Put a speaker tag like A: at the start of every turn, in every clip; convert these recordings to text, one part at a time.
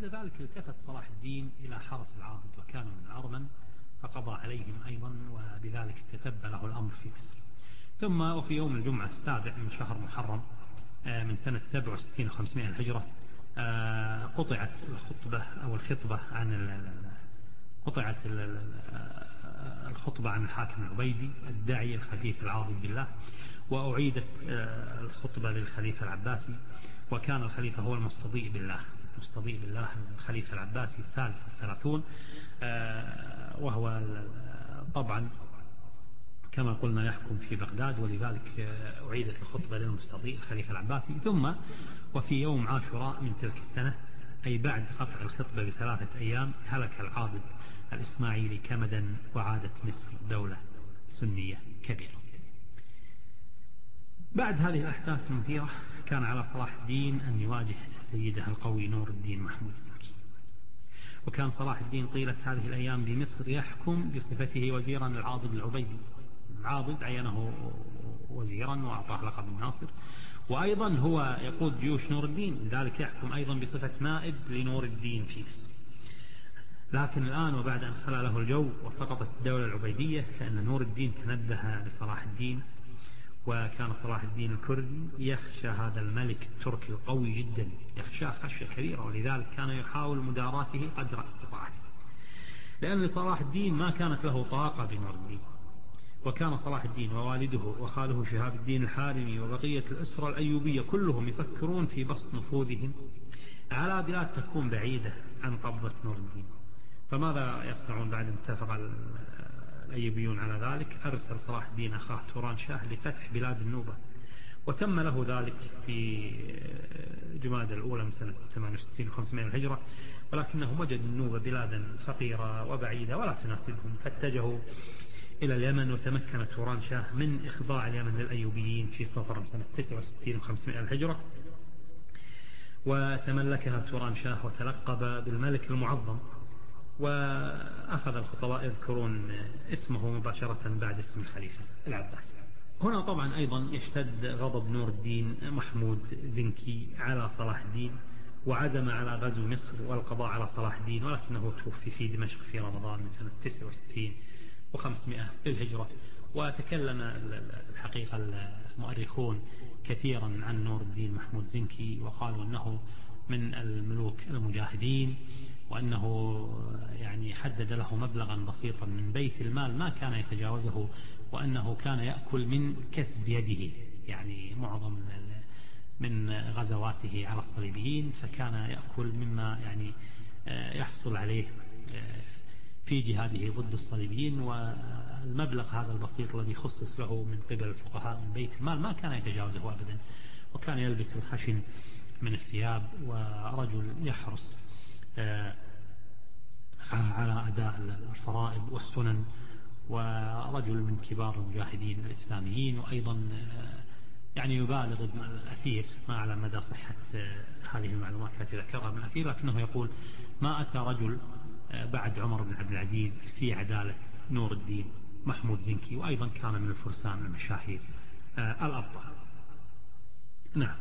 A: بعد ذلك التفت صلاح الدين إلى حرس العاضد وكانوا من الأرمن فقضى عليهم أيضا، وبذلك استتب له الأمر في مصر. ثم وفي يوم الجمعة 7 من شهر محرم من سنة 67 و500 الهجرة قطعت الخطبة عن الحاكم العبيدي الداعي الخليفة العاضد بالله، وأعيدت الخطبة للخليفة العباسي، وكان الخليفة هو المستضيء بالله الخليفة العباسي الثالث 30، وهو طبعا كما قلنا يحكم في بغداد، ولذلك أعيدت الخطبة للمستضيء الخليفة العباسي. ثم وفي يوم عاشوراء من تلك السنة، أي بعد قطع الخطبة ب3 أيام، هلك العاضد الإسماعيلي كمدا، وعادت مصر دولة سنية كبيرة. بعد هذه الأحداث المثيرة كان على صلاح الدين أن يواجه سيده القوي نور الدين محمود زنكي. وكان صلاح الدين طيلة هذه الأيام بمصر يحكم بصفته وزيرا العاضد العبيدي. العاضد عينه وزيرا وأعطاه لقب الناصر، وأيضا هو يقود جيوش نور الدين، لذلك يحكم أيضا بصفة نائب لنور الدين في مصر. لكن الآن وبعد أن خلى له الجو وسقطت الدولة العبيدية، فإن نور الدين تنبه لصلاح الدين، وكان صلاح الدين الكردي يخشى هذا الملك التركي القوي جدا، يخشاه خشية كبيرة، ولذلك كان يحاول مداراته قدر استطاعته، لأن لصلاح الدين ما كانت له طاقة بنور الدين. وكان صلاح الدين ووالده وخاله شهاب الدين الحارمي وبقية الأسرة الأيوبية كلهم يفكرون في بسط نفوذهم على بلاد تكون بعيدة عن قبضة نور الدين. فماذا يصنعون بعد ان اتفق الأيوبيون على ذلك؟ أرسل صلاح الدين أخاه توران شاه لفتح بلاد النوبة، وتم له ذلك في جمادى الأولى من سنة 68 و500 الهجرة، ولكنهم وجدوا النوبة بلادا فقيرة وبعيدة ولا تناسبهم، فاتجهوا إلى اليمن، وتمكن توران شاه من إخضاع اليمن للأيوبيين في صفر من سنة 69 و500 الهجرة، وتملكها توران شاه وتلقب بالملك المعظم، وأخذ الخطباء يذكرون اسمه مباشرة بعد اسم الخليفة العباسي. هنا طبعا أيضا يشتد غضب نور الدين محمود زنكي على صلاح الدين، وعزم على غزو مصر والقضاء على صلاح الدين، ولكنه توفي في دمشق في رمضان من سنة 69 و500 للهجرة. وتكلم الحقيقة المؤرخون كثيرا عن نور الدين محمود زنكي، وقالوا أنه من الملوك المجاهدين، وأنه يعني حدد له مبلغا بسيطا من بيت المال ما كان يتجاوزه، وأنه كان يأكل من كسب يده، يعني معظم من غزواته على الصليبيين فكان يأكل مما يعني يحصل عليه في جهاده ضد الصليبيين، والمبلغ هذا البسيط الذي خصص له من قبل الفقهاء من بيت المال ما كان يتجاوزه أبدا، وكان يلبس الخشن من الثياب، ورجل يحرص على أداء الفرائض والسنن، ورجل من كبار المجاهدين الإسلاميين، وأيضا يعني يبالغ ابن الأثير، ما على مدى صحة هذه المعلومات التي ذكرها ابن الأثير، لكنه يقول ما أتى رجل بعد عمر بن عبد العزيز في عدالة نور الدين محمود زنكي، وأيضا كان من الفرسان المشاهير الأبطال. نعم.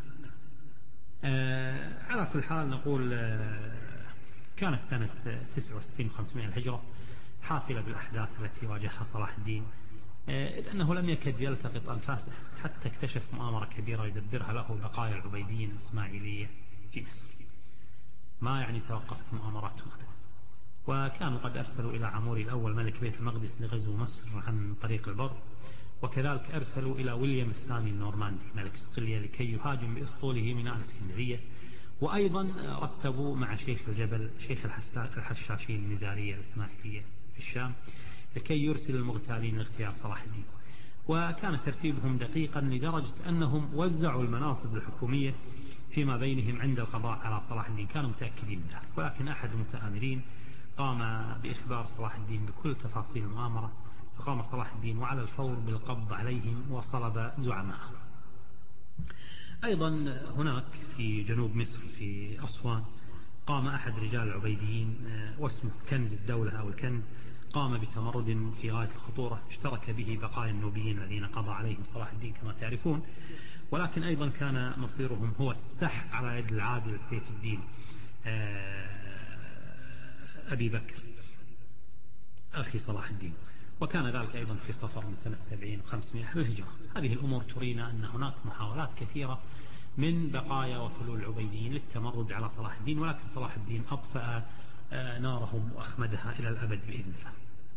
A: على كل حال نقول كانت سنة 69 و500 الهجرة حافلة بالأحداث التي واجهها صلاح الدين، إذ أنه لم يكد يلتقط أنفاسه حتى اكتشف مؤامرة كبيرة يدبرها له بقايا العبيديين الإسماعيلية في مصر. ما يعني توقفت مؤامراتهم، وكانوا قد أرسلوا إلى عموري الأول ملك بيت المقدس لغزو مصر عن طريق البر، وكذلك أرسلوا إلى ويليام الثاني النورماندي ملك اسطليا لكي يهاجم بأسطوله ميناء الإسكندرية، وأيضا رتبوا مع شيخ الجبل شيخ الحشاشين النزارية الإسماعيلية في الشام لكي يرسل المغتالين لاغتيال صلاح الدين. وكان ترتيبهم دقيقا لدرجة أنهم وزعوا المناصب الحكومية فيما بينهم عند القضاء على صلاح الدين، كانوا متأكدين من ذلك. ولكن أحد المتآمرين قام بإخبار صلاح الدين بكل تفاصيل المؤامرة، فقام صلاح الدين وعلى الفور بالقبض عليهم وصلب زعمائهم. أيضا هناك في جنوب مصر في أسوان قام أحد رجال العبيديين واسمه كنز الدولة أو الكنز، قام بتمرد في غاية الخطورة اشترك به بقايا النوبيين الذين قضى عليهم صلاح الدين كما تعرفون، ولكن أيضا كان مصيرهم هو السحق على يد العادل سيف الدين أبي بكر أخي صلاح الدين، وكان ذلك أيضا في صفر من سنة 70 و500 للهجرة. هذه الأمور ترينا أن هناك محاولات كثيرة من بقايا وفلول العبيديين للتمرد على صلاح الدين، ولكن صلاح الدين أطفأ نارهم وأخمدها إلى الأبد بإذن الله.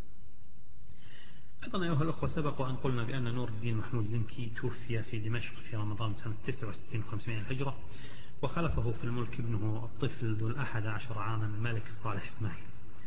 A: أيضا أيها الأخوة، سبق وأن قلنا بأن نور الدين محمود زنكي توفي في دمشق في رمضان سنة 69 و500 الهجرة، وخلفه في الملك ابنه الطفل ذو 11 عاما الملك صالح إسماعيل.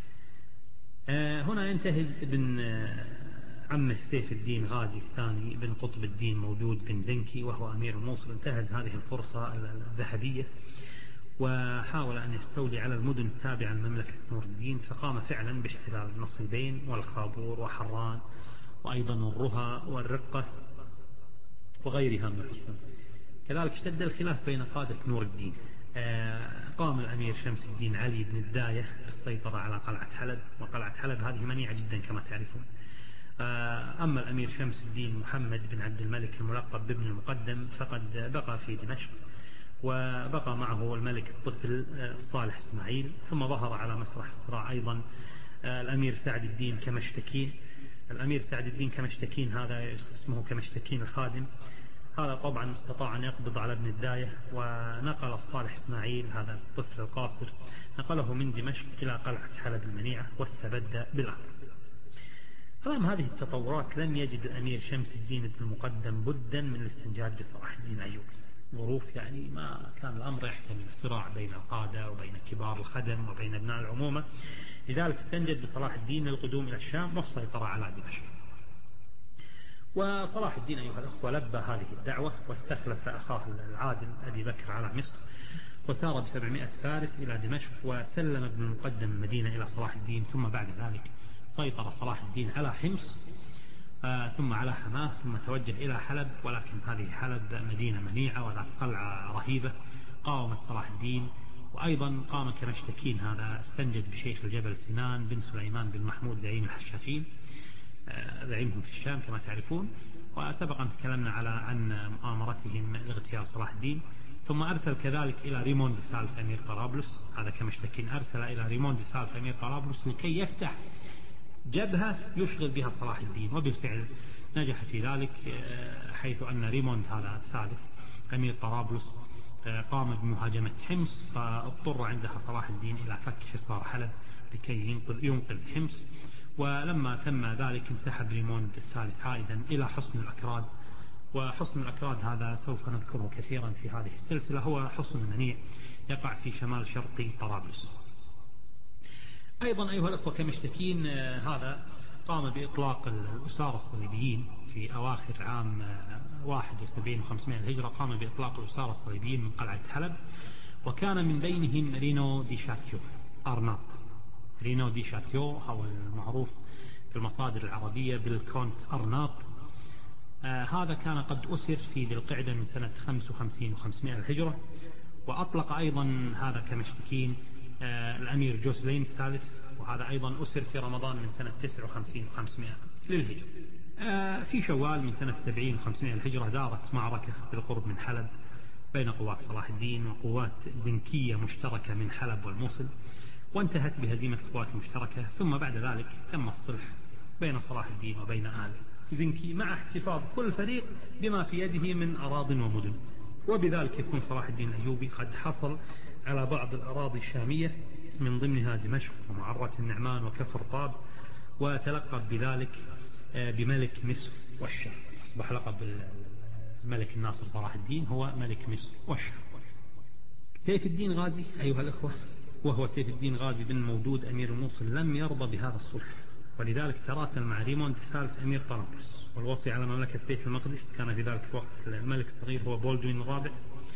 A: هنا ينتهز ابن عمه سيف الدين غازي الثاني بن قطب الدين مودود بن زنكي وهو أمير الموصل، انتهز هذه الفرصة الذهبية وحاول أن يستولي على المدن التابعة لمملكة نور الدين، فقام فعلا باحتلال نصيبين والخابور وحران وأيضا الرها والرقة وغيرها من الحصون. كذلك اشتد الخلاف بين قادة نور الدين. قام الأمير شمس الدين علي بن الداية بالسيطرة على قلعة حلب، وقلعة حلب هذه منيعة جدا كما تعرفون. أما الأمير شمس الدين محمد بن عبد الملك الملقب بابن المقدم فقد بقى في دمشق، وبقى معه الملك الطفل الصالح إسماعيل. ثم ظهر على مسرح الصراع أيضا الأمير سعد الدين كمشتكين. الأمير سعد الدين كمشتكين هذا اسمه كمشتكين الخادم، هذا طبعا استطاع أن يقبض على ابن الداية، ونقل الصالح إسماعيل هذا الطفل القاصر نقله من دمشق إلى قلعة حلب المنيعة واستبد بالأمر. أمام هذه التطورات لم يجد الأمير شمس الدين بن المقدم بدا من الاستنجاد بصلاح الدين الأيوبي. ظروف يعني ما كان الأمر يحتمل صراع بين القادة وبين كبار الخدم وبين ابناء العمومة، لذلك استنجد بصلاح الدين للقدوم إلى الشام والسيطرة على دمشق. وصلاح الدين أيها الأخوة لبى هذه الدعوة واستخلف أخاه العادل أبي بكر على مصر، وسار ب700 فارس إلى دمشق، وسلم ابن المقدم المدينة إلى صلاح الدين. ثم بعد ذلك سيطر صلاح الدين على حمص ثم على حماه، ثم توجه إلى حلب، ولكن هذه حلب مدينة منيعة وذات قلعة رهيبة قاومت صلاح الدين. وأيضا قام كمشتكين، هذا استنجد بشيخ الجبل سنان بن سليمان بن محمود زعيم الحشاشين زعيمهم في الشام كما تعرفون، وسبق أن تكلمنا عن مؤامرتهم لاغتيال صلاح الدين. ثم أرسل كذلك إلى ريموند الثالث أمير طرابلس، هذا كمشتكين أرسل إلى ريموند الثالث أمير طرابلس لكي يفتح جبهة يشغل بها صلاح الدين، وبالفعل نجح في ذلك، حيث أن ريموند هذا الثالث أمير طرابلس قام بمهاجمة حمص، فاضطر عندها صلاح الدين إلى فك حصار حلب لكي ينقذ حمص. ولما تم ذلك انسحب ريموند الثالث عائدا إلى حصن الأكراد، وحصن الأكراد هذا سوف نذكره كثيرا في هذه السلسلة، هو حصن منيع يقع في شمال شرقي طرابلس. أيضا أيها الأخوة كمشتكين هذا قام بإطلاق الأسارة الصليبيين في أواخر عام 71 و500 الهجرة، قام بإطلاق الأسارة الصليبيين من قلعة حلب، وكان من بينهم رينو دي شاتيو أرناط. رينو دي شاتيو هو المعروف في المصادر العربية بالكونت أرناط. هذا كان قد أسر في ذي القعدة من سنة 55 و500 الهجرة. وأطلق أيضا هذا كمشتكين الأمير جوسلين الثالث، وهذا أيضا أسر في رمضان من سنة 59 و500 للهجرة. في شوال من سنة 70 و500 الهجرة دارت معركة بالقرب من حلب بين قوات صلاح الدين وقوات زنكية مشتركة من حلب والموصل، وانتهت بهزيمة القوات المشتركة. ثم بعد ذلك تم الصلح بين صلاح الدين وبين آل زنكي، مع احتفاظ كل فريق بما في يده من أراض ومدن، وبذلك يكون صلاح الدين الأيوبي قد حصل على بعض الأراضي الشامية من ضمنها دمشق ومعرة النعمان وكفر طاب، وتلقب بذلك بملك مصر والشام. أصبح لقب الملك الناصر صلاح الدين هو ملك مصر والشام. سيف الدين غازي أيها الأخوة، وهو سيف الدين غازي بن مودود أمير الموصل، لم يرضى بهذا الصلح، ولذلك تراسل مع ريموند الثالث أمير طرابلس، والوصي على مملكة بيت المقدس كان في ذلك الوقت الملك الصغير هو بولدوين الرابع.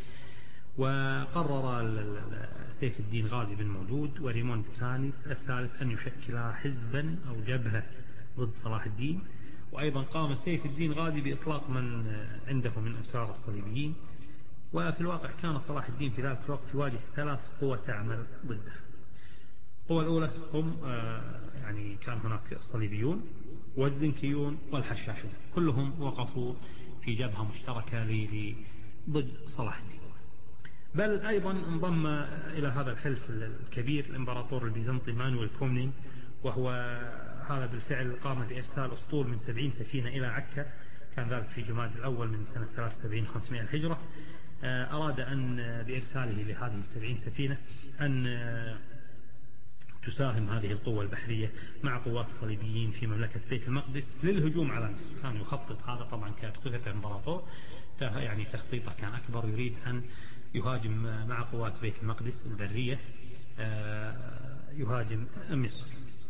A: وقرر سيف الدين غازي بن مودود وريموند الثالث أن يشكلا حزبا أو جبهة ضد صلاح الدين. وأيضا قام سيف الدين غازي بإطلاق من عنده من أسارى الصليبيين. وفي الواقع كان صلاح الدين في ذلك الوقت يواجه 3 قوى تعمل ضده. القوى الأولى هم يعني كان هناك الصليبيون والزنكيون والحشاشون، كلهم وقفوا في جبهة مشتركة ضد صلاح الدين. بل أيضا انضم إلى هذا الحلف الكبير الإمبراطور البيزنطي مانويل كومنين، وهو هذا بالفعل قام بإرسال أسطول من 70 سفينة إلى عكا، كان ذلك في جماد الأول من سنة 73 500 الهجرة. أراد أن بإرساله لهذه 70 سفينة أن تساهم هذه القوة البحرية مع قوات الصليبيين في مملكة بيت المقدس للهجوم على مصر. كان يخطط هذا طبعا كبصفة إمبراطور، يعني تخطيطه كان أكبر، يريد أن يهاجم مع قوات بيت المقدس البرية، يهاجم مصر.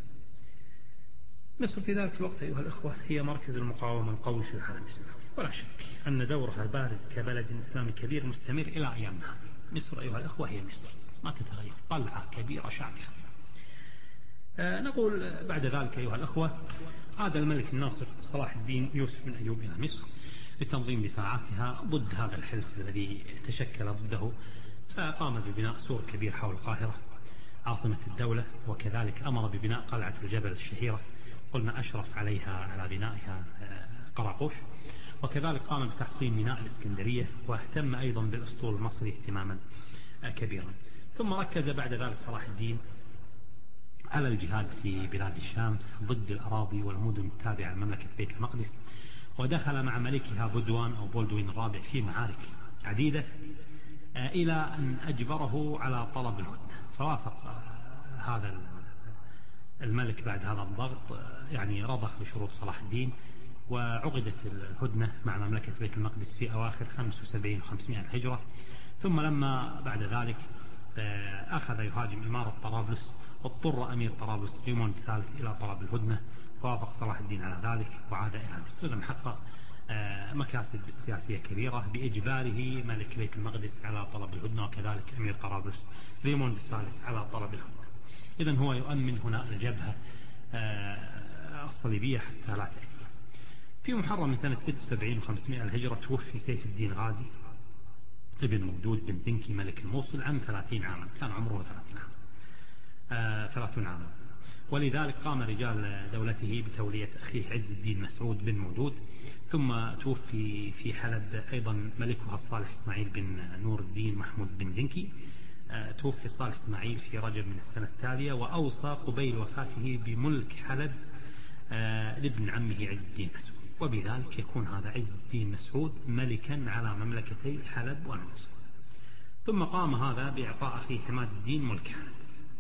A: مصر في ذلك الوقت أيها الأخوة هي مركز المقاومة القوي في العالم الإسلامي، ولا شك أن دورها بارز كبلد إسلامي كبير مستمر إلى أيامنا. مصر أيها الأخوة هي مصر، ما تتغير، طلعة كبيرة شامخة. نقول بعد ذلك أيها الأخوة عاد الملك الناصر صلاح الدين يوسف بن أيوب إلى مصر لتنظيم دفاعاتها ضد هذا الحلف الذي تشكل ضده، فقام ببناء سور كبير حول القاهرة عاصمة الدولة، وكذلك أمر ببناء قلعة الجبل الشهيرة، قلنا أشرف عليها على بنائها قراقوش، وكذلك قام بتحصين ميناء الإسكندرية، واهتم أيضا بالأسطول المصري اهتماما كبيرا. ثم ركز بعد ذلك صلاح الدين على الجهاد في بلاد الشام ضد الأراضي والمدن التابعة لمملكة بيت المقدس، ودخل مع ملكها بدوان أو بولدوين الرابع في معارك عديدة إلى أن أجبره على طلب الهدنة، فوافق هذا الملك بعد هذا الضغط، يعني رضخ بشروط صلاح الدين، وعقدت الهدنة مع مملكة بيت المقدس في أواخر 75 و500 الهجرة. ثم لما بعد ذلك أخذ يهاجم إمارة طرابلس، واضطر أمير طرابلس ريموند الثالث إلى طلب الهدنة، فوافق صلاح الدين على ذلك وعاد إلى مصر، لم حقق مكاسب سياسية كبيرة بإجباره ملك بيت المقدس على طلب الهدنة، وكذلك أمير طرابلس ريموند الثالث على طلب الهدنة. إذن هو يؤمن هنا الجبهة الصليبية حتى لا تأتي. في محرم من سنة 76 و500 الهجرة توفي سيف الدين غازي ابن مودود بن زنكي ملك الموصل عن 30 عاما، كان عمره 30 عاما، ولذلك قام رجال دولته بتولية أخيه عز الدين مسعود بن مودود. ثم توفي في حلب أيضا ملكها الصالح إسماعيل بن نور الدين محمود بن زنكي، توفي الصالح إسماعيل في رجب من السنة التالية، وأوصى قبيل وفاته بملك حلب لابن عمه عز الدين مسعود، وبذلك يكون هذا عز الدين مسعود ملكا على مملكتي حلب والموصل. ثم قام هذا بإعطاء أخيه حماد الدين ملك حلب.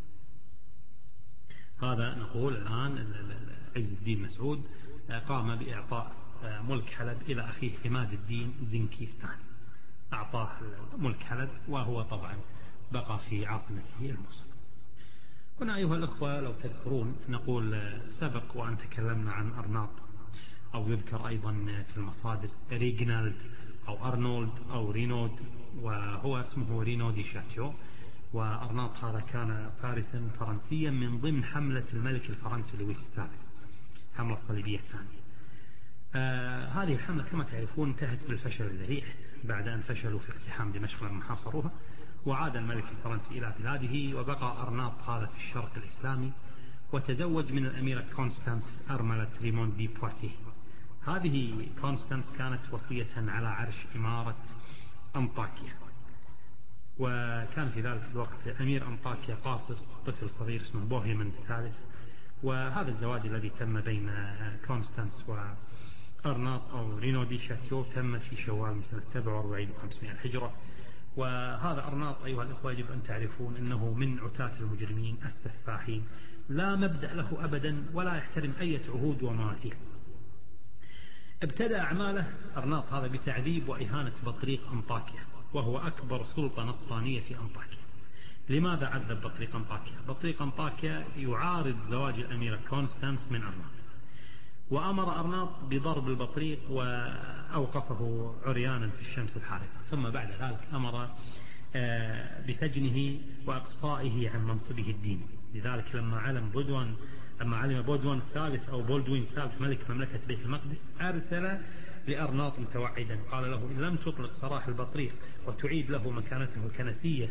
A: هذا نقول الآن عز الدين مسعود قام بإعطاء ملك حلب إلى أخيه حماد الدين زنكي الثاني، أعطاه ملك حلب، وهو طبعا بقى في عاصمته الموصل. هنا أيها الأخوة لو تذكرون نقول سبق وأن تكلمنا عن أرناط، أو يذكر أيضا في المصادر ريجنالد أو أرنولد أو رينود، وهو اسمه رينو دي شاتيو. وأرناط هذا كان فارسا فرنسيا من ضمن حملة الملك الفرنسي لويس السادس، حملة الصليبية الثانية. هذه الحملة كما تعرفون انتهت بالفشل الذريع بعد أن فشلوا في اقتحام دمشق لما حاصروها، وعاد الملك الفرنسي إلى بلاده، وبقى أرناط هذا في الشرق الإسلامي، وتزوج من الأميرة كونستانس أرملة ريموند دي بواتيه. هذه كونستانس كانت وصية على عرش إمارة أنطاكيا، وكان في ذلك الوقت أمير أنطاكيا قاصر طفل صغير اسمه بوهيمند الثالث. وهذا الزواج الذي تم بين كونستانس وأرناط أو رينو دي شاتيو تم في شوال من سنة 47 و500 الهجرة. وهذا أرناط أيها الأخوة يجب أن تعرفون أنه من عتاة المجرمين السفاحين، لا مبدأ له أبدا ولا يحترم أي عهود ومواثيق. ابتدأ أعماله أرناط هذا بتعذيب وإهانة بطريق أنطاكيا، وهو أكبر سلطة نصرانية في أنطاكيا. لماذا عذب بطريق أنطاكيا؟ بطريق أنطاكيا يعارض زواج الأميرة كونستانس من أرناط، وأمر أرناط بضرب البطريق وأوقفه عريانا في الشمس الحارقة. ثم بعد ذلك أمر بسجنه وإقصائه عن منصبه الديني. لذلك لما علم بودوان الثالث أو بولدوين الثالث ملك مملكة بيت المقدس أرسل لأرناط متوعدا، قال له إن لم تطلق سراح البطريق وتعيد له مكانته الكنسية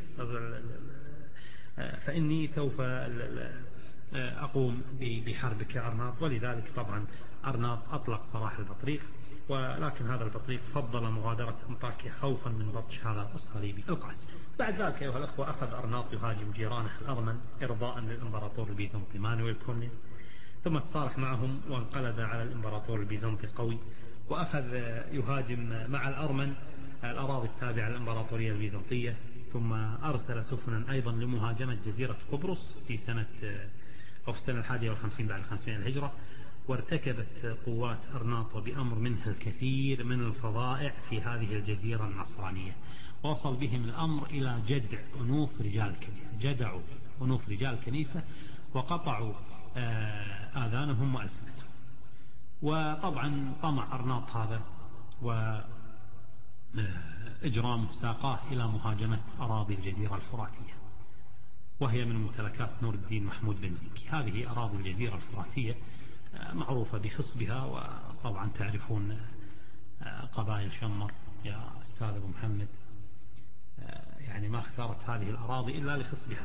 A: فإني سوف أقوم بحربك يا أرناط. ولذلك طبعا أرناط أطلق سراح البطريق ولكن هذا البطريق فضل مغادرة أنطاكيا خوفا من بطش هذا الصليبي القاسي. بعد ذلك أيها الأخوة أخذ أرناط يهاجم جيرانه الأرمن إرضاء للإمبراطور البيزنطي مانويل كورنيل، ثم تصالح معهم وانقلب على الإمبراطور البيزنطي القوي، وأخذ يهاجم مع الأرمن الأراضي التابعة للإمبراطورية البيزنطية، ثم أرسل سفنا أيضا لمهاجمة جزيرة قبرص في السنة 51 بعد 500 الهجرة. وارتكبت قوات أرناط بأمر منها الكثير من الفظائع في هذه الجزيرة النصرانية، ووصل بهم الأمر إلى جدع أنوف رجال الكنيسة، جدعوا أنوف رجال الكنيسة وقطعوا آذانهم وألسنتهم. وطبعا طمع أرناط هذا وإجرامه ساقاه إلى مهاجمة أراضي الجزيرة الفراتية، وهي من ممتلكات نور الدين محمود بن زنكي. هذه أراضي الجزيرة الفراتية معروفة بخصبها، وطبعا تعرفون قبائل شمر يا أستاذ أبو محمد، يعني ما اختارت هذه الأراضي إلا لخصبها.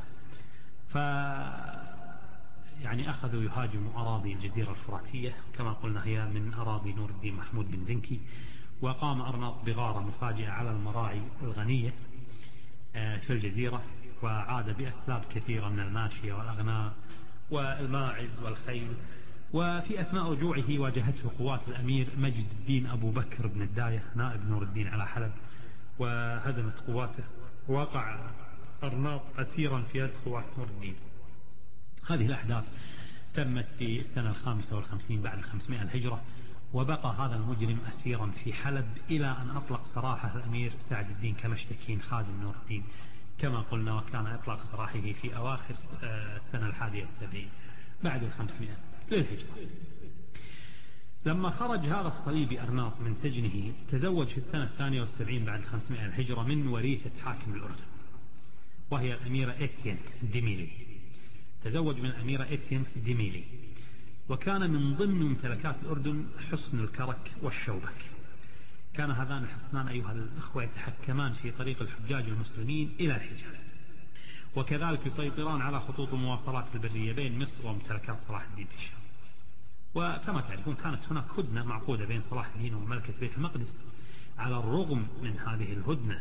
A: يعني أخذوا يهاجموا أراضي الجزيرة الفراتية، كما قلنا هي من أراضي نور الدين محمود بن زنكي. وقام أرناط بغارة مفاجئة على المراعي الغنية في الجزيرة، وعاد بأسباب كثيرة من الماشية والأغنام والماعز والخيل. وفي أثناء رجوعه واجهته قوات الأمير مجد الدين أبو بكر بن الداية نائب نور الدين على حلب، وهزمت قواته، وقع أرناط أسيرا في يد قوات نور الدين. هذه الأحداث تمت في السنة 55 بعد 500 الهجرة، وبقى هذا المجرم أسيرا في حلب إلى أن أطلق سراحه الأمير سعد الدين كمشتكين خادم نور الدين كما قلنا، وكان إطلاق سراحه في أواخر السنة 71 بعد 500 للهجرة. لما خرج هذا الصليبي أرناط من سجنه تزوج في السنة 72 بعد 500 الهجرة من وريثة حاكم الأردن، وهي الأميرة إتينت ديميلي. تزوج من الأميرة إتينت ديميلي، وكان من ضمن ممتلكات الأردن حصن الكرك والشوبك. كان هذان الحصنان أيها الأخوة يتحكمان في طريق الحجاج المسلمين إلى الحجاز، وكذلك يسيطران على خطوط المواصلات البرية بين مصر وممتلكات صلاح الدين بالشام. وكما تعرفون كانت هناك هدنة معقودة بين صلاح الدين ومملكة بيت المقدس. على الرغم من هذه الهدنة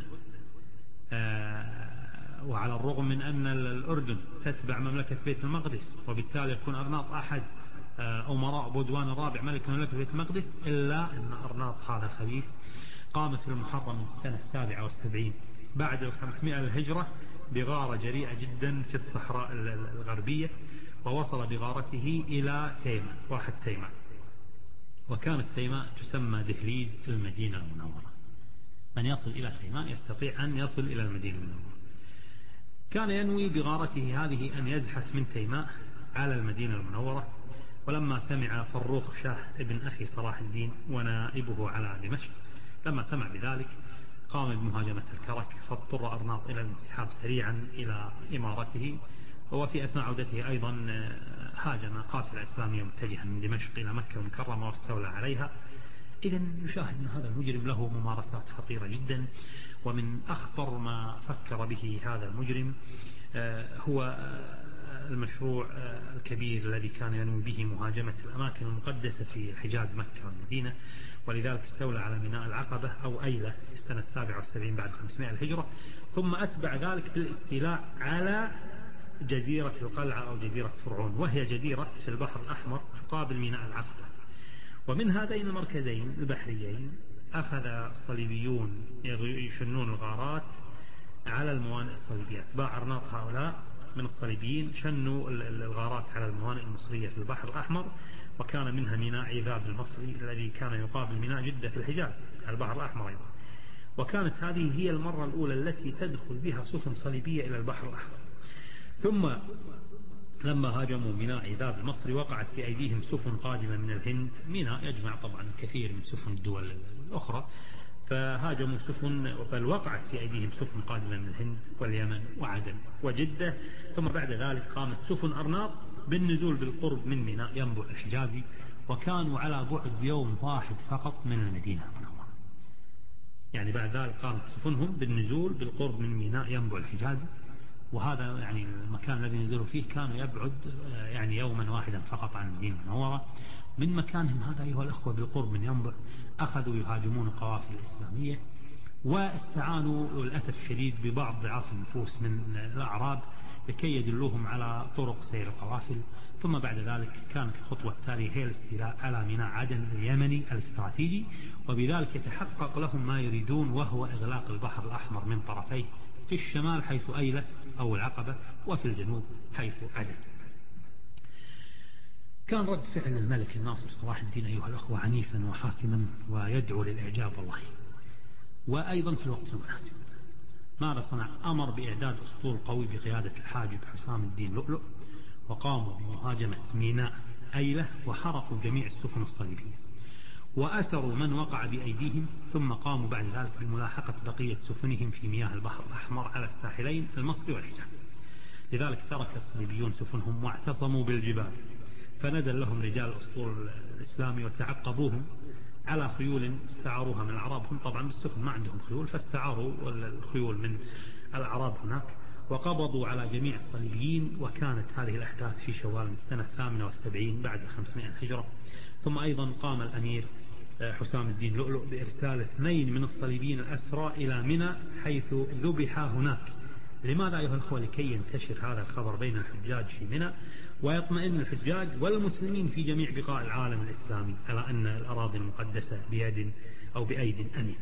A: وعلى الرغم من أن الأردن تتبع مملكة بيت المقدس، وبالتالي يكون أرناط أحد أمراء بودوان الرابع ملك مملكة بيت المقدس، إلا أن أرناط هذا الخبيث قام في المحرم من السنة 77 بعد 500 الهجرة بغارة جريئة جدا في الصحراء الغربية، ووصل بغارته إلى تيماء، واحد تيماء، وكانت تيماء تسمى دهليز المدينة المنورة. من يصل إلى تيماء يستطيع أن يصل إلى المدينة المنورة. كان ينوي بغارته هذه أن يزحف من تيماء على المدينة المنورة، ولما سمع فروخ شاه ابن أخي صلاح الدين ونائبه على دمشق، لما سمع بذلك قام بمهاجمة الكرك، فاضطر أرناط إلى الانسحاب سريعا إلى إمارته. وفي أثناء عودته أيضا هاجم قافلة إسلامية متجهة من دمشق إلى مكة المكرمة واستولى عليها. إذا نشاهد أن هذا المجرم له ممارسات خطيرة جدا، ومن أخطر ما فكر به هذا المجرم هو المشروع الكبير الذي كان ينوي به مهاجمة الأماكن المقدسة في حجاز مكة والمدينة، ولذلك استولى على ميناء العقبة أو أيلة في السنة 77 بعد 500 الهجرة، ثم أتبع ذلك بالاستيلاء على جزيرة القلعة أو جزيرة فرعون، وهي جزيرة في البحر الأحمر تقابل ميناء العقبة. ومن هذين المركزين البحريين أخذ الصليبيون يشنون الغارات على الموانئ الصليبية. أتباع أرناط هؤلاء من الصليبيين شنوا الغارات على الموانئ المصرية في البحر الأحمر، وكان منها ميناء عذاب المصري الذي كان يقابل ميناء جدة في الحجاز على البحر الأحمر أيضا. وكانت هذه هي المرة الأولى التي تدخل بها سفن صليبية إلى البحر الأحمر. ثم لما هاجموا ميناء عذاب المصري وقعت في أيديهم سفن قادمة من الهند، ميناء يجمع طبعا كثير من سفن الدول الأخرى، فهاجموا سفن، بل وقعت في أيديهم سفن قادمة من الهند واليمن وعدن وجدة. ثم بعد ذلك قامت سفن أرناط بالنزول بالقرب من ميناء ينبع الحجازي، وكانوا على بعد يوم واحد فقط من المدينة المنورة. يعني بعد ذلك قامت سفنهم بالنزول بالقرب من ميناء ينبع الحجازي، وهذا يعني المكان الذي نزلوا فيه كانوا يبعد يعني يوما واحدا فقط عن المدينة المنورة. من مكانهم هذا أيها الأخوة بالقرب من ينبع أخذوا يهاجمون القوافل الإسلامية، واستعانوا للأسف الشديد ببعض ضعاف النفوس من الأعراب لكي يدلوهم على طرق سير القوافل. ثم بعد ذلك كانت الخطوة التالية هي الاستيلاء على ميناء عدن اليمني الاستراتيجي، وبذلك يتحقق لهم ما يريدون، وهو إغلاق البحر الأحمر من طرفيه، في الشمال حيث أيلة أو العقبة، وفي الجنوب حيث عدن. كان رد فعل الملك الناصر صلاح الدين أيها الأخوة عنيفا وحاسما ويدعو للإعجاب والله. وأيضا في الوقت المناسب ماذا صنع؟ أمر بإعداد أسطول قوي بقيادة الحاجب حسام الدين لؤلؤ، وقاموا بمهاجمة ميناء أيلة وحرقوا جميع السفن الصليبية وأسروا من وقع بأيديهم، ثم قاموا بعد ذلك بملاحقة بقية سفنهم في مياه البحر الأحمر على الساحلين المصري والحجاز. لذلك ترك الصليبيون سفنهم واعتصموا بالجبال، فنزل لهم رجال الأسطول الإسلامي وتعقبوهم على خيول استعاروها من الأعراب. هم طبعا بالسفن ما عندهم خيول، فاستعاروا الخيول من الأعراب هناك، وقبضوا على جميع الصليبيين. وكانت هذه الأحداث في شوال من سنة 78 بعد 500 هجرة. ثم أيضا قام الأمير حسام الدين لؤلؤ بإرسال 2 من الصليبيين الأسرى إلى منى حيث ذبح هناك. لماذا أيها الأخوة؟ لكي ينتشر هذا الخبر بين الحجاج في منى، ويطمئن الحجاج والمسلمين في جميع بقاع العالم الإسلامي على أن الأراضي المقدسة بيد أو بأيد أمين.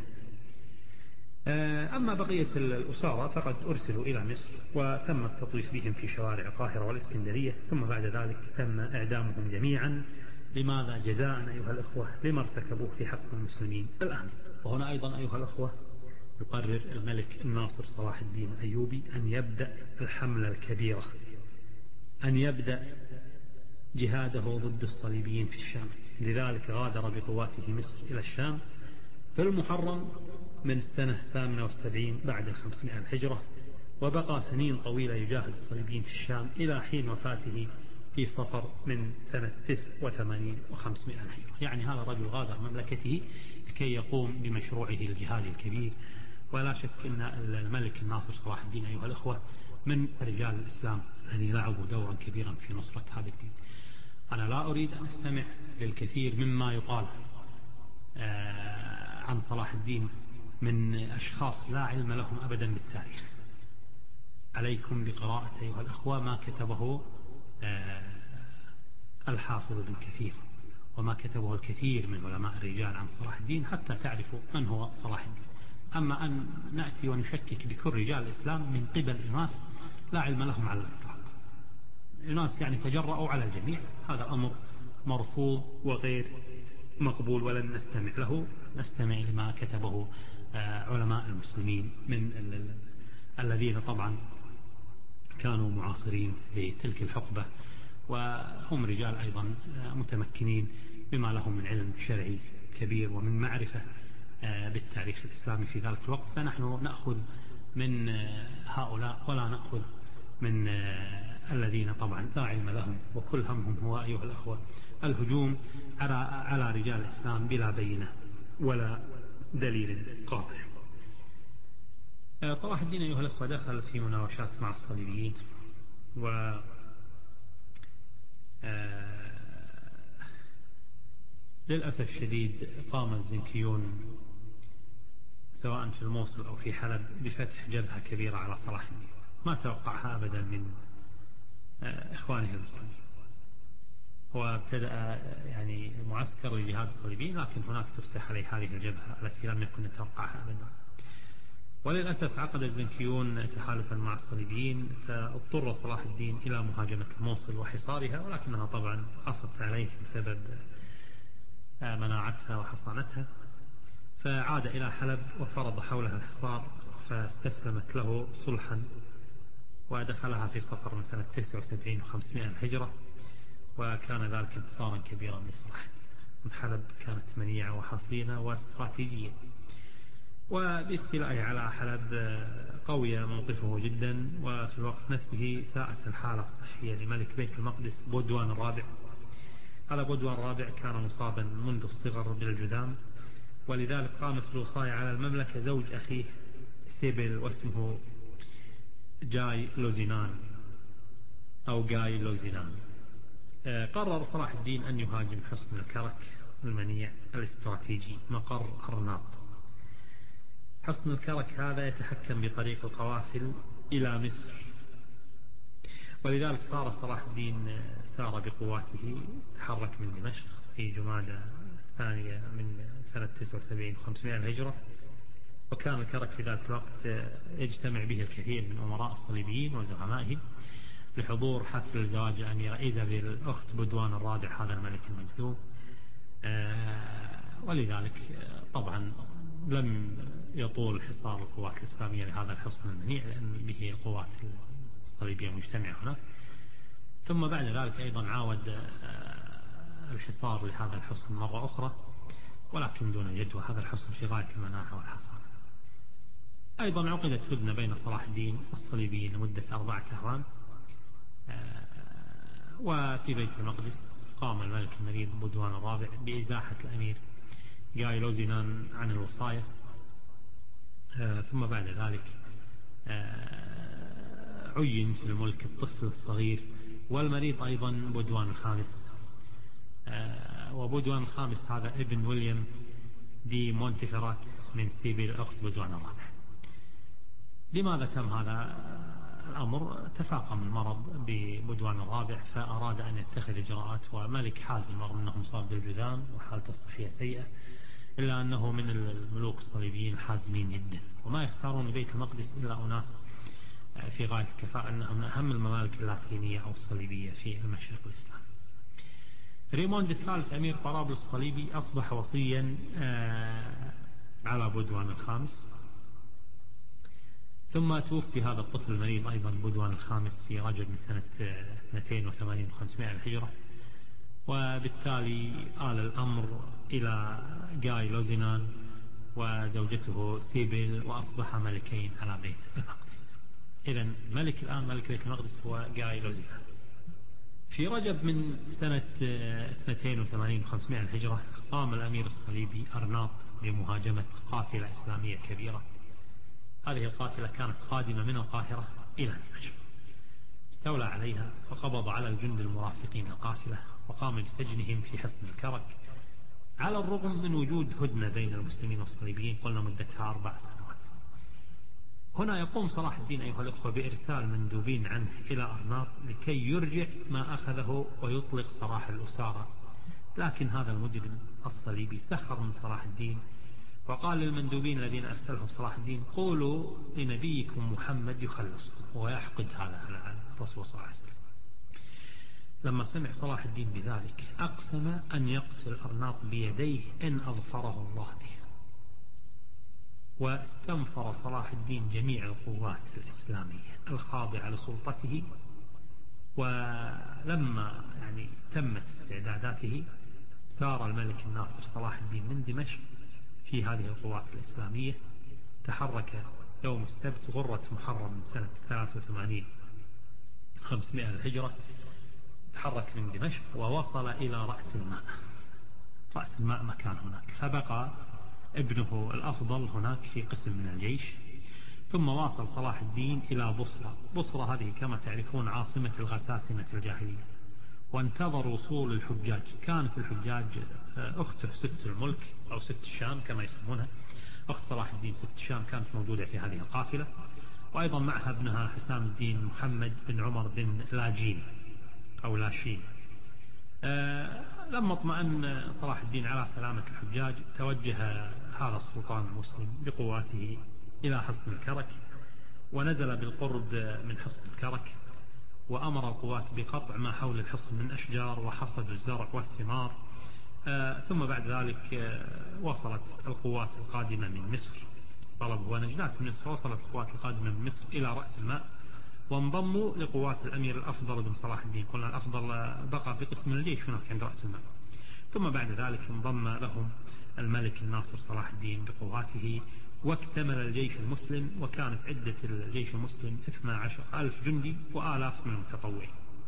A: أما بقية الأسارى فقد أرسلوا إلى مصر وتم التطويف بهم في شوارع القاهرة والإسكندرية، ثم بعد ذلك تم إعدامهم جميعا. لماذا؟ جزاء أيها الأخوة لما ارتكبوه في حق المسلمين الآن. وهنا أيضا أيها الأخوة يقرر الملك الناصر صلاح الدين الأيوبي أن يبدأ الحملة الكبيرة، أن يبدأ جهاده ضد الصليبيين في الشام. لذلك غادر بقواته مصر إلى الشام في المحرم من سنة 78 بعد 500 الهجرة، وبقى سنين طويلة يجاهد الصليبيين في الشام إلى حين وفاته في صفر من سنة 89 و500 الهجرة. يعني هذا الرجل غادر مملكته لكي يقوم بمشروعه الجهادي الكبير. ولا شك أن الملك الناصر صلاح الدين أيها الأخوة من رجال الإسلام الذين لعبوا دورا كبيرا في نصرة هذا الدين. أنا لا أريد أن أستمع للكثير مما يقال عن صلاح الدين من أشخاص لا علم لهم أبدا بالتاريخ. عليكم بقراءة أيها الأخوة ما كتبه الحافظ بن كثير وما كتبه الكثير من علماء الرجال عن صلاح الدين حتى تعرفوا من هو صلاح الدين. أما أن نأتي ونشكك بكل رجال الإسلام من قبل أناس لا علم لهم على الإطلاق، أناس يعني تجرؤوا على الجميع، هذا أمر مرفوض وغير مقبول ولن نستمع له. نستمع لما كتبه علماء المسلمين من الذين طبعا كانوا معاصرين لتلك الحقبة، وهم رجال أيضا متمكنين بما لهم من علم شرعي كبير ومن معرفة بالتاريخ الإسلامي في ذلك الوقت. فنحن نأخذ من هؤلاء ولا نأخذ من الذين طبعا لا علم لهم، وكل همهم هو أيها الأخوة الهجوم على رجال الإسلام بلا بينة ولا دليل قاطع. صلاح الدين أيها الأخوة دخل في مناوشات مع الصليبيين، و للأسف الشديد قام الزنكيون سواء في الموصل أو في حلب بفتح جبهة كبيرة على صلاح الدين ما توقعها أبدا من إخوانه المسلمين. وابتدأ يعني معسكر لجهاد الصليبيين، لكن هناك تفتح عليه هذه الجبهة التي لم يكن نتوقعها أبدا. وللأسف عقد الزنكيون تحالفا مع الصليبيين، فاضطر صلاح الدين إلى مهاجمة الموصل وحصارها، ولكنها طبعا عصت عليه بسبب مناعتها وحصانتها، فعاد إلى حلب وفرض حولها الحصار، فاستسلمت له صلحا ودخلها في صفر من سنة 79 و500 الهجرة، وكان ذلك انتصارا كبيرا لصلاح الدين. حلب كانت منيعة وحصينة واستراتيجية، وباستيلائه على حلب قوي موقفه جدا. وفي الوقت نفسه ساءت الحالة الصحية لملك بيت المقدس بودوان الرابع. هذا بودوان الرابع كان مصابا منذ الصغر بالجذام، ولذلك قامت الوصاية على المملكة زوج أخيه سيبل، واسمه جاي لوزينان أو جاي لوزينان. قرر صلاح الدين أن يهاجم حصن الكرك المنيع الاستراتيجي مقر أرناط. حصن الكرك هذا يتحكم بطريق القوافل إلى مصر، ولذلك صلاح الدين سار بقواته، تحرك من دمشق في جمادى الثانية من سنة 79 و500 الهجرة. وكان الكرك في ذلك الوقت يجتمع به الكثير من أمراء الصليبيين وزعمائهم لحضور حفل زواج الأميرة إيزابيل أخت بدوان الرابع هذا الملك المجذوب. ولذلك طبعا لم يطول حصار القوات الإسلامية لهذا الحصن المنيع، لأن به القوات الصليبية مجتمعة هنا. ثم بعد ذلك أيضا عاود الحصار لهذا الحصن مرة أخرى، ولكن دون جدوى. هذا الحصن في غاية المناعة والحصار. أيضا عقدت هدنة بين صلاح الدين والصليبيين لمدة 4 أعوام. وفي بيت المقدس قام الملك المريض بدوان الرابع بإزاحة الأمير جاي لوزينان عن الوصاية. ثم بعد ذلك عين في الملك الطفل الصغير والمريض أيضا بدوان الخامس. وبدوان الخامس هذا ابن ويليام دي مونتفرات من سيبيل أخت بدوان الرابع. لماذا تم هذا الأمر؟ تفاقم المرض ببدوان الرابع فأراد أن يتخذ إجراءات، وملك حازم رغم أنه مصاب بالجذام وحالته الصحية سيئة، إلا أنه من الملوك الصليبيين حازمين جدا، وما يختارون بيت المقدس إلا أناس في غاية الكفاءة، أنهم من أهم الممالك اللاتينية أو الصليبية في المشرق الإسلامي. ريموند الثالث أمير طرابلس الصليبي أصبح وصيا على بدوان الخامس. ثم توفي هذا الطفل المريض أيضا بدوان الخامس في رجب من سنة 82 و500 الهجرة. وبالتالي آل الأمر إلى جاي لوزينان وزوجته سيبيل، وأصبح ملكين على بيت المقدس. إذن ملك الآن ملك بيت المقدس هو جاي لوزينان. في رجب من سنة 82 و500 الهجرة قام الأمير الصليبي أرناط بمهاجمة قافلة إسلامية كبيرة. هذه القافلة كانت قادمة من القاهرة إلى دمشق. استولى عليها وقبض على الجند المرافقين القافلة وقام بسجنهم في حصن الكرك، على الرغم من وجود هدنة بين المسلمين والصليبيين قلنا مدتها 4 سنوات. هنا يقوم صلاح الدين أيها الأخوة بإرسال مندوبين عنه إلى أرناط لكي يرجع ما أخذه ويطلق سراح الأسارة. لكن هذا المجرم الصليبي سخر من صلاح الدين وقال للمندوبين الذين أرسلهم صلاح الدين: قولوا لنبيكم محمد يخلصكم. ويحقد هذا على الرسول صلى الله عليه وسلم. لما سمع صلاح الدين بذلك أقسم أن يقتل أرناط بيديه إن أظفره الله به. واستنفر صلاح الدين جميع القوات الإسلامية الخاضعة لسلطته. ولما تمت استعداداته سار الملك الناصر صلاح الدين من دمشق في هذه القوات الإسلامية. تحرك يوم السبت غرة محرم من سنة 83 500 الهجرة. تحرك من دمشق ووصل إلى رأس الماء. رأس الماء مكان هناك، فبقى ابنه الأفضل هناك في قسم من الجيش. ثم واصل صلاح الدين إلى بصرة. بصرة هذه كما تعرفون عاصمة الغساسنة الجاهلية. وانتظر وصول الحجاج. كانت الحجاج أخته ست الملك أو ست الشام كما يسمونها، أخت صلاح الدين ست الشام كانت موجودة في هذه القافلة، وأيضا معها ابنها حسام الدين محمد بن عمر بن لاجين أو لاشين. لما اطمأن صلاح الدين على سلامة الحجاج توجه هذا السلطان المسلم بقواته إلى حصن الكرك، ونزل بالقرب من حصن الكرك، وأمر القوات بقطع ما حول الحصن من أشجار وحصد الزرع والثمار. ثم بعد ذلك وصلت القوات القادمة من مصر، طلبوا ونجلات من مصر، وصلت القوات القادمة من مصر إلى رأس الماء وانضموا لقوات الأمير الأفضل بن صلاح الدين. قلنا الأفضل بقى في قسم الجيش هناك عند رأس الماء. ثم بعد ذلك انضم لهم الملك الناصر صلاح الدين بقواته، واكتمل الجيش المسلم. وكانت عدة الجيش المسلم 12,000 جندي وآلاف من المتطوعين.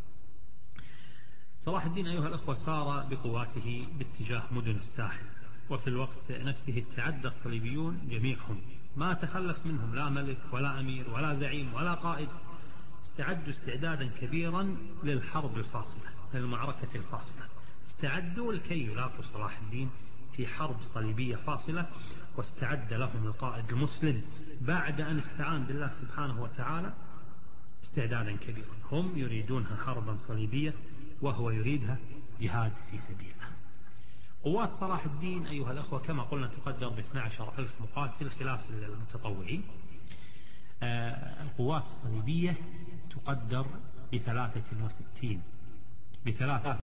A: صلاح الدين أيها الأخوة سار بقواته باتجاه مدن الساحل، وفي الوقت نفسه استعد الصليبيون جميعهم، ما تخلف منهم لا ملك ولا أمير ولا زعيم ولا قائد. استعدوا استعدادا كبيرا للحرب الفاصلة. للمعركة الفاصلة، استعدوا لكي يلاقوا صلاح الدين في حرب صليبية فاصلة. واستعد لهم القائد المسلم بعد أن استعان بالله سبحانه وتعالى استعدادا كبيرا. هم يريدونها حربا صليبية وهو يريدها جهاد في سبيله. قوات صلاح الدين أيها الأخوة كما قلنا تقدر ب12,000 مقاتل خلاف المتطوعين. القوات الصليبية تقدر ب63